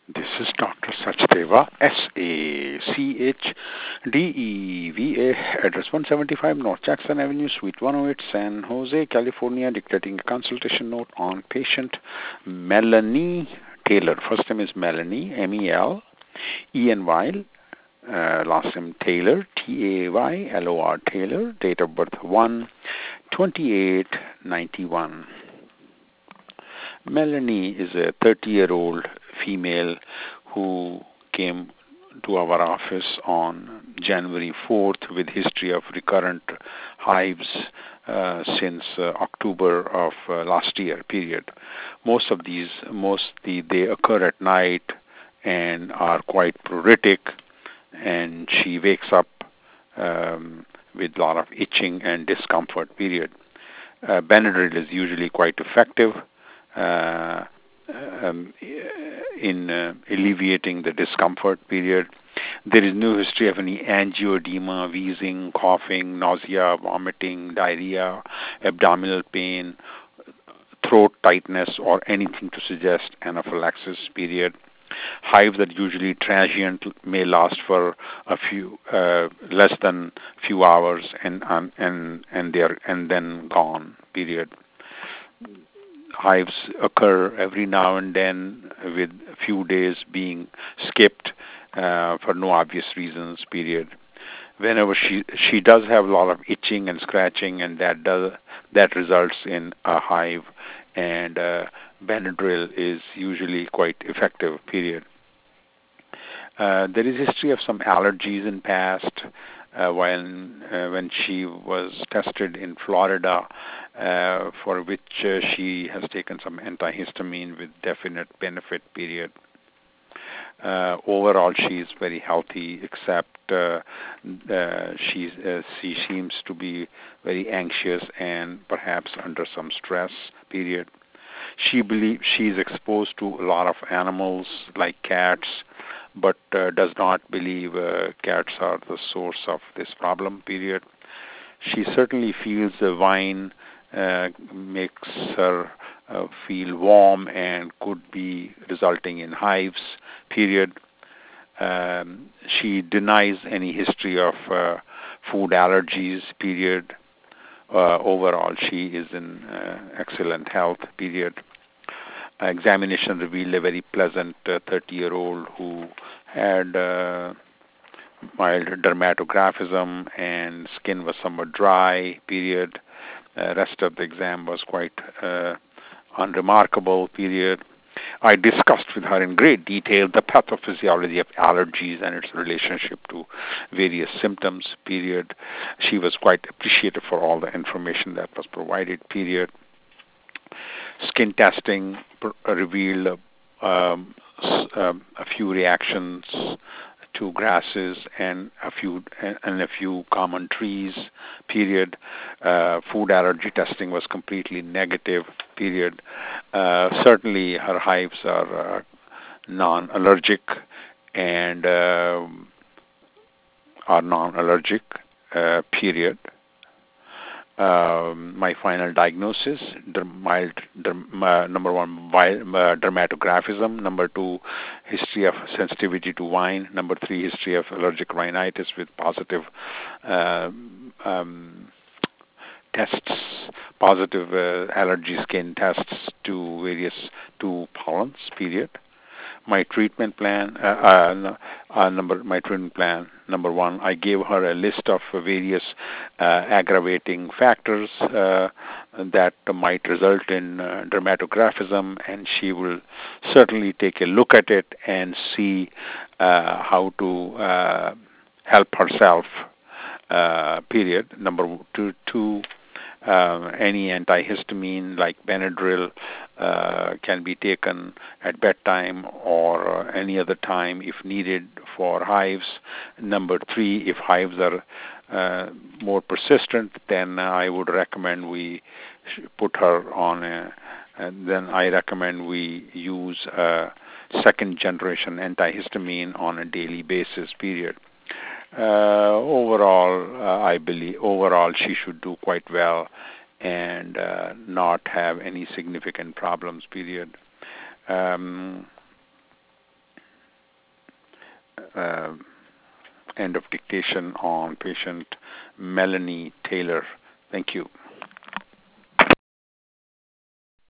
This is Dr. Sachdeva, SACHDEVA, address 175 North Jackson Avenue, Suite 108, San Jose, California, dictating a consultation note on patient Melanie Taylor. First name is Melanie, MELENY, last name Taylor, TAYLOR, Taylor, date of birth 1/28/91. Melanie is a 30-year-old female who came to our office on January 4th with history of recurrent hives since October of last year period. They occur at night and are quite pruritic, and she wakes up with a lot of itching and discomfort period. Benadryl is usually quite effective in alleviating the discomfort period. There is no history of any angioedema, wheezing, coughing, nausea, vomiting, diarrhea, abdominal pain, throat tightness, or anything to suggest anaphylaxis period. Hives are usually transient, may last for a few less than few hours, and then gone period. Hives occur every now and then, with a few days being skipped for no obvious reasons period. Whenever she does have a lot of itching and scratching, and that results in a hive, and Benadryl is usually quite effective period. There is history of some allergies in past. When she was tested in Florida, for which she has taken some antihistamine with definite benefit period. Overall, she is very healthy, except she seems to be very anxious and perhaps under some stress period. She believes she is exposed to a lot of animals like cats, but does not believe cats are the source of this problem period. She certainly feels the wine makes her feel warm and could be resulting in hives period. She denies any history of food allergies period. Overall, she is in excellent health period. Examination revealed a very pleasant 30-year-old who had mild dermatographism, and skin was somewhat dry period. Rest of the exam was quite unremarkable period. I discussed with her in great detail the pathophysiology of allergies and its relationship to various symptoms period. She was quite appreciative for all the information that was provided period. Skin testing revealed a few reactions to grasses and a few common trees period. Food allergy testing was completely negative period. Certainly her hives are non-allergic and period. My final diagnosis: number one, dermatographism. Number two, history of sensitivity to wine. Number three, history of allergic rhinitis with positive tests, positive allergy skin tests to pollens. Period. My treatment plan. Number one, I gave her a list of various aggravating factors that might result in dermatographism, and she will certainly take a look at it and see how to help herself. Period. Number two, any antihistamine like Benadryl can be taken at bedtime or any other time if needed for hives. Number three, if hives are more persistent, then I would recommend we put her on then I recommend we use second generation antihistamine on a daily basis period. I believe overall she should do quite well and not have any significant problems period. end of dictation on patient Melanie Taylor. Thank you.